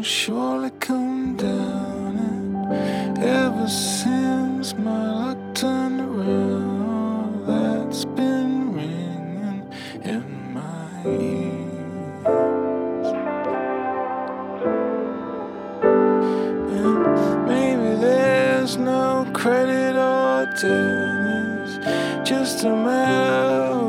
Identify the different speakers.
Speaker 1: surely come down. And ever since my luck turned around, that's been ringing in my ears. And maybe there's no credit or debt,